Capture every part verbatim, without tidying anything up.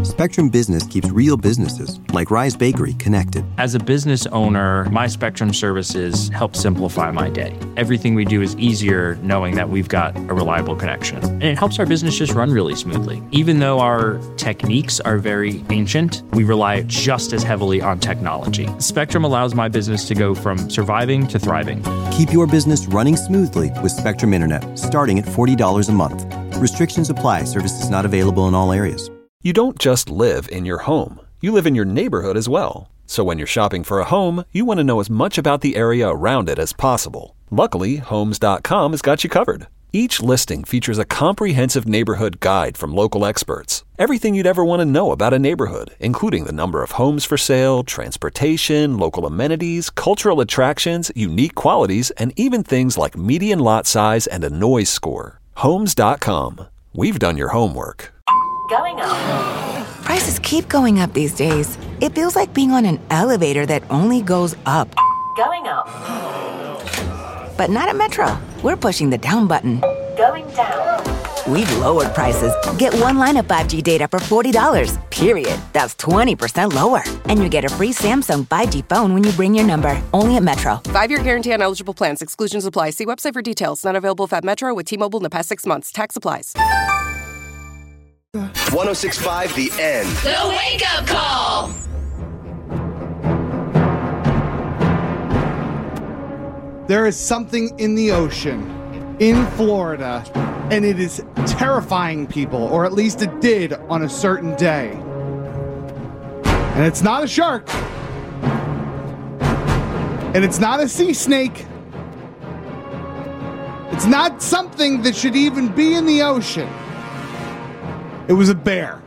Spectrum Business keeps real businesses, like Rise Bakery, connected. As a business owner, my Spectrum services help simplify my day. Everything we do is easier knowing that we've got a reliable connection. And it helps our business just run really smoothly. Even though our techniques are very ancient, we rely just as heavily on technology. Spectrum allows my business to go from surviving to thriving. Keep your business running smoothly with Spectrum Internet, starting at forty dollars a month. Restrictions apply. Services not available in all areas. You don't just live in your home. You live in your neighborhood as well. So when you're shopping for a home, you want to know as much about the area around it as possible. Luckily, Homes dot com has got you covered. Each listing features a comprehensive neighborhood guide from local experts. Everything you'd ever want to know about a neighborhood, including the number of homes for sale, transportation, local amenities, cultural attractions, unique qualities, and even things like median lot size and a noise score. Homes dot com. We've done your homework. Going up. Prices keep going up these days. It feels like being on an elevator that only goes up. Going up. But not at Metro. We're pushing the down button. Going down. We've lowered prices. Get one line of five G data for forty dollars, period. That's twenty percent lower. And you get a free Samsung five G phone when you bring your number. Only at Metro. Five-year guarantee on eligible plans. Exclusions apply. See website for details. Not available if at Metro with T-Mobile in the past six months. Tax applies. one oh six point five The End. The Wake Up Call. There is something in the ocean in Florida, and it is terrifying people, or at least it did on a certain day. And it's not a shark. And it's not a sea snake. It's not something that should even be in the ocean. It was a bear.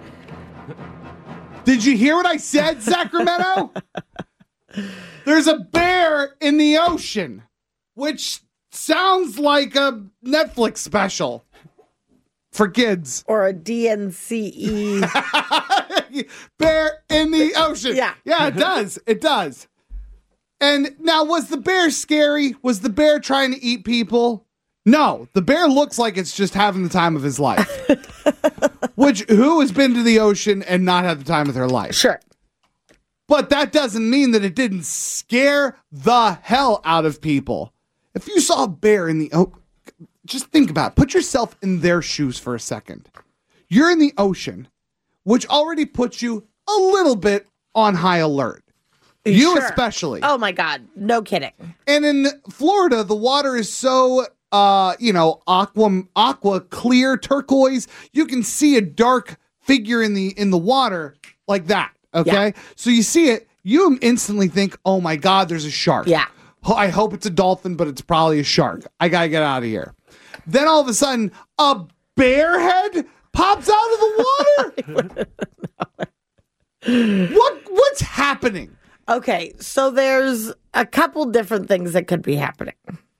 Did you hear what I said, Sacramento? There's a bear in the ocean, which sounds like a Netflix special for kids. Or a D N C E. Bear in the ocean. Yeah. Yeah, it does. It does. And now, was the bear scary? Was the bear trying to eat people? No, the bear looks like it's just having the time of his life. Which, who has been to the ocean and not had the time of their life? Sure. But that doesn't mean that it didn't scare the hell out of people. If you saw a bear in the ocean, just think about it. Put yourself in their shoes for a second. You're in the ocean, which already puts you a little bit on high alert. You Sure. especially. Oh, my God. No kidding. And in Florida, the water is so, uh, you know, aqua, aqua clear, turquoise. You can see a dark figure in the in the water like that. Okay, Yeah. so you see it, you instantly think, "Oh my God, there's a shark." Yeah. Oh, I hope it's a dolphin, but it's probably a shark. I gotta get out of here. Then all of a sudden, a bear head pops out of the water. What what's happening? Okay, so there's a couple different things that could be happening.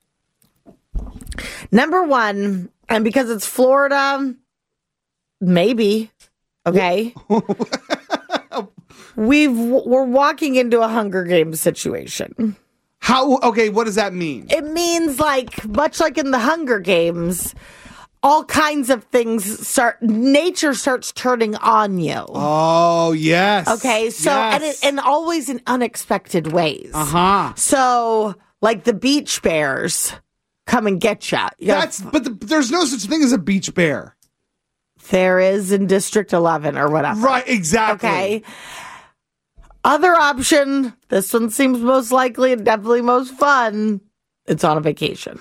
Number one, and because it's Florida, maybe, okay, we've we're walking into a Hunger Games situation. How? Okay, what does that mean? It means like much like in the Hunger Games, all kinds of things start. Nature starts turning on you. Oh yes. Okay, so yes. and it, and always in unexpected ways. Uh huh. So like the beach bears come and get you. That's but the, there's no such thing as a beach bear. There is in District eleven or whatever. Right, exactly. Okay. Other option, this one seems most likely and definitely most fun. It's on a vacation.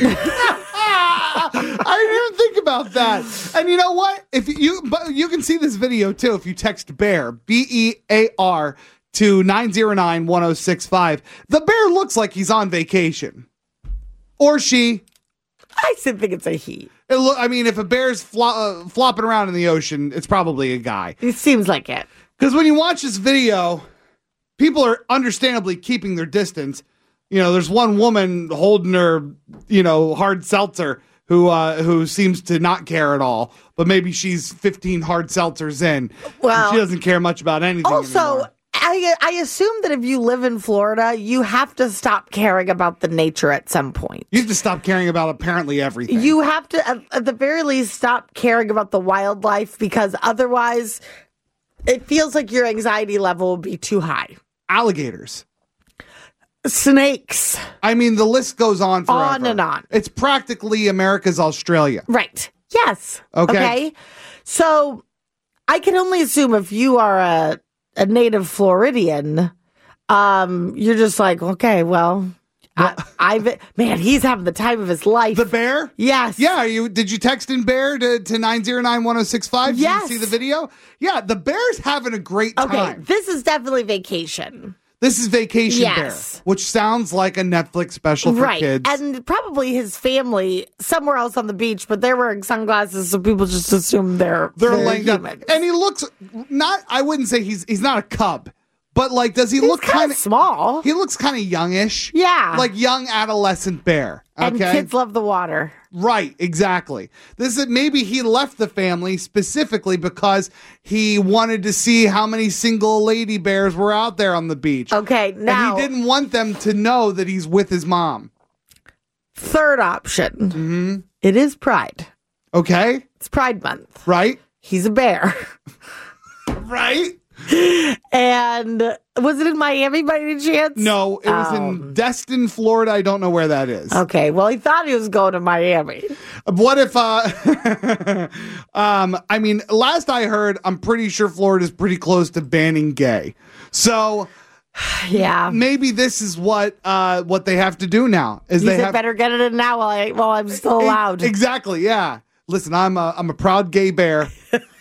I didn't even think about that. And you know what? If you but you can see this video too if you text bear, B E A R to nine zero nine one oh six five. The bear looks like he's on vacation. Or she. I still think it's a he. It look, I mean, if a bear's flo- uh, flopping around in the ocean, it's probably a guy. It seems like it. Because when you watch this video, people are understandably keeping their distance. You know, there's one woman holding her, you know, hard seltzer who uh, who seems to not care at all. But maybe she's fifteen hard seltzers in. Well, she doesn't care much about anything Also, anymore. I, I assume that if you live in Florida, you have to stop caring about the nature at some point. You have to stop caring about apparently everything. You have to, at, at the very least, stop caring about the wildlife because otherwise it feels like your anxiety level will be too high. Alligators. Snakes. I mean, the list goes on forever. On and on. It's practically America's Australia. Right. Yes. Okay. Okay. So I can only assume if you are a, a native Floridian, um, you're just like, okay, well, I, I've man, he's having the time of his life. The bear? Yes. Yeah. You did you text in bear to, to nine zero nine one zero six five? Did Yes. you see the video? Yeah, the bear's having a great time. Okay, this is definitely vacation. This is Vacation Yes. Bear, which sounds like a Netflix special for Right. kids. And probably his family somewhere else on the beach, but they're wearing sunglasses, so people just assume they're They're they're laying down. humans. And he looks not, I wouldn't say he's he's not a cub, but like, does he He's look kind kind of of small. He looks kind of youngish. Yeah. Like young adolescent bear. Okay. And kids love the water. Right, exactly. This is maybe he left the family specifically because he wanted to see how many single lady bears were out there on the beach. Okay, now And he didn't want them to know that he's with his mom. third option. Mm-hmm. It is Pride. Okay. It's Pride Month. Right. He's a bear. Right. And was it in Miami by any chance? No, it was in Um, Destin, Florida. I don't know where that is. Okay, well, he thought he was going to Miami. What if, uh, um, I mean, last I heard, I'm pretty sure Florida's pretty close to banning gay. So Yeah. maybe this is what, uh, what they have to do now is He they said, have better get it in now while, I, while I'm still allowed. Exactly. Yeah. Listen, I'm a, I'm a proud gay bear.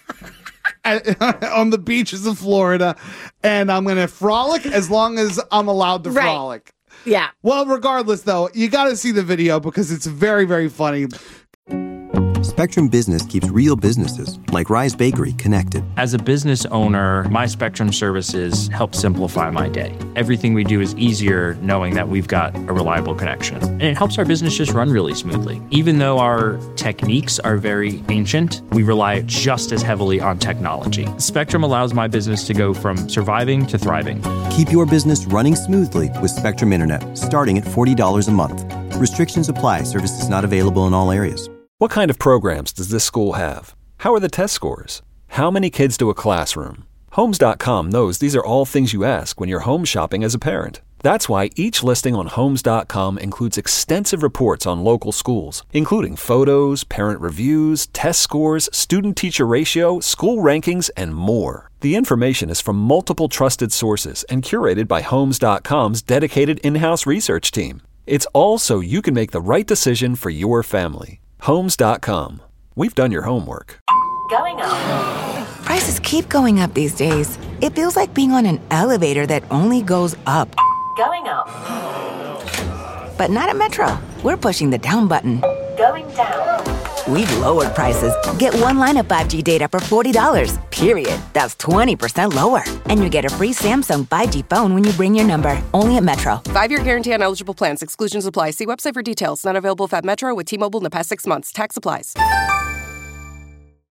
On the beaches of Florida, and I'm going to frolic as long as I'm allowed to Right. frolic. Yeah. Well, regardless, though, you got to see the video because it's very, very funny. Spectrum Business keeps real businesses, like Rise Bakery, connected. As a business owner, my Spectrum services help simplify my day. Everything we do is easier knowing that we've got a reliable connection. And it helps our business just run really smoothly. Even though our techniques are very ancient, we rely just as heavily on technology. Spectrum allows my business to go from surviving to thriving. Keep your business running smoothly with Spectrum Internet, starting at forty dollars a month. Restrictions apply. Services not available in all areas. What kind of programs does this school have? How are the test scores? How many kids do a classroom? Homes dot com knows these are all things you ask when you're home shopping as a parent. That's why each listing on Homes dot com includes extensive reports on local schools, including photos, parent reviews, test scores, student-teacher ratio, school rankings, and more. The information is from multiple trusted sources and curated by Homes dot com's dedicated in-house research team. It's all so you can make the right decision for your family. Homes dot com. We've done your homework. Going up. Prices keep going up these days. It feels like being on an elevator that only goes up. Going up. But not at Metro. We're pushing the down button. Going down. We've lowered prices. Get one line of five G data for forty dollars, period. That's twenty percent lower. And you get a free Samsung five G phone when you bring your number. Only at Metro. Five-year guarantee on eligible plans. Exclusions apply. See website for details. Not available if at Metro with T-Mobile in the past six months. Tax applies.